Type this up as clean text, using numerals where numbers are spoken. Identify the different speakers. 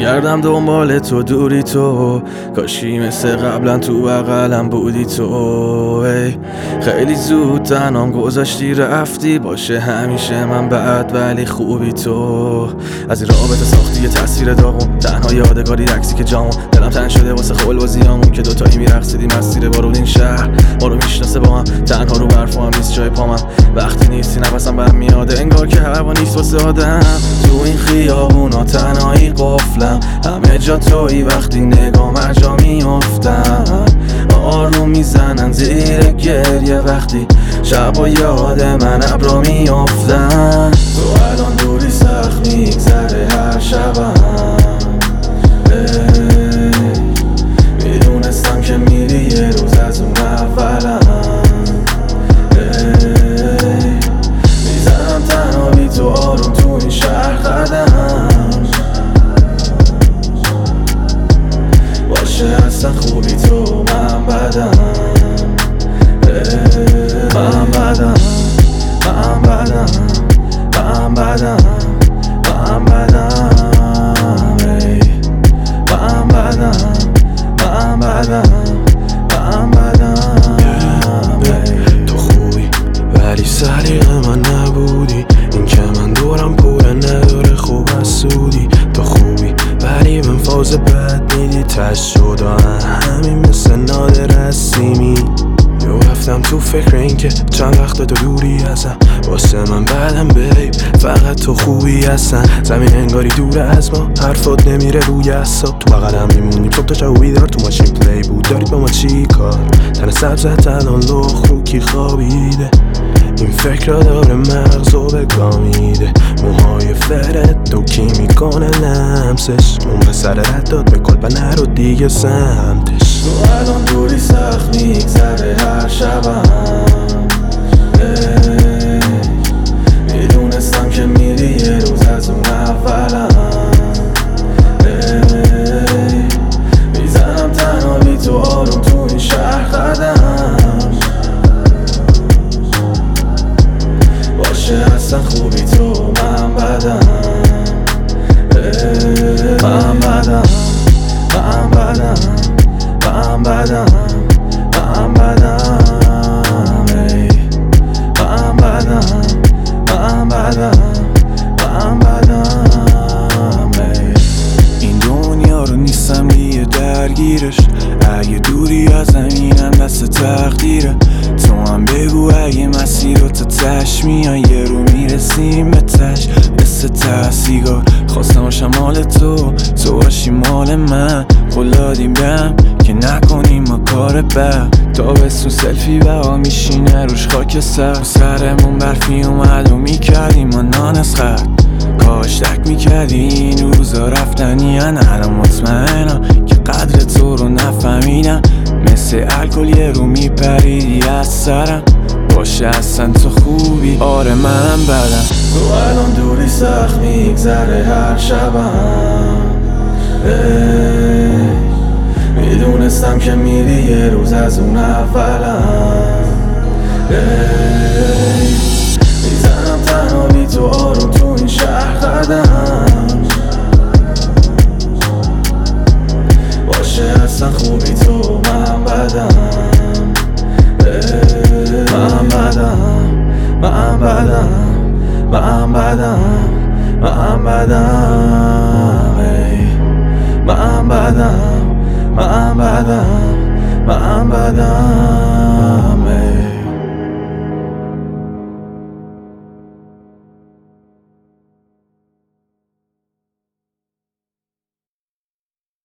Speaker 1: میگردم دنبال تو دوری تو، کاشی مثل قبلا تو بغلم بودی تو. ای خیلی زود تنام گذاشتی رفتی، باشه همیشه من بعد ولی خوبی تو. از این رابطه ساختی یه تصویر داغون، تنها یادگاری عکسی که جامون. دلم تنگ شده واسه خلوزیامون که دوتایی میرقصیدیم مسیر بارون. این شهر ما رو میشناسه با هم، تنها رو برفو هم نیست جای پامم. وقتی نیستی نفسم برم میاده، انگار که هوا نیست واسه آدم. تو این خیابونا تنهایی قفلم، همه جا تویی وقتی نگام هرجا میافتم. آروم میزنن زیر گریه وقتی شبا یاد من ابرا میافتن. تو الان دوری سخت میگذره هر شبم، میدونستم که میری یه روز از اون اولم. میزنم تنها بی تو آروم تو این شهر قدم، باشه اصلا خوبی تو من بدم. من بدم، من بدم، من بدم، من بدم، من بدم، من بدم، من بدم.
Speaker 2: تو خوبی ولی سلیقه من نبودی، این که من دورم پوله نداره خوب از سودی. تو خوبی ولی من فاز بد میدی تش شده همین مثل نادر هستیمی. رفتم تو فکر این که چند وقت تو دوری هستم، واسه من بعدم بیب فقط تو خوبی هستن. زمین انگاری دور از ما، حرفات نمیره روی اصاب. تو بغلم میمونیم صبح تا شب بیدار، تو ماشین پلی بود داری با ما چی کار؟ تن سبزت الان لخ رو کی خوابیده، این فکر را داره مغزو بگامیده. موهای فرد تو کی میکنه لمسش، اون به سر رد داد به کل نرو دیگه سمتش.
Speaker 1: تو الان دوری سخت میگذره هر شبم، میدونستم که میری یه روز از اون اولم. میزنم تنها بی تو آروم تو این شهر قدم، باشه اصلا خوبی تو من بدم. من بدم، من بدم، من بدم، من بدم، من بدم، من بدم، من بدم.
Speaker 3: این دنیا رو نیستم دیگه درگیرش، اگه دوری از زمینم دست تقدیره. تو هم بگو اگه مسیر رو تا تش میای یه رو میرسیم به تش. مثل سیگار خواستم باشم مال تو، تو باشی مال من. قول دادیم بهم که نکنیم ما کار بد، تابستون سلفی بها میشینه روش خاک سرمون برفی اومد و میکردیم ما نان از خط. کاش تک میکردی این روزا رفتنی، الان مطمئنم که قدر تو رو نفهمیدم. مثل الکل یه رو میپریدی از سرم، باشه اصلا تو خوبی آره من بدم.
Speaker 1: تو الان دوری سخت میگذره هر شبم، میدونستم که میری یه روز از اون اولم. میزنم تنها بی تو آروم تو این شهر قدم، باشه اصلا خوبی تو من بدم. من بدم، من بدم، من بدم، من بدم، من بدم، من بدم، من بدم.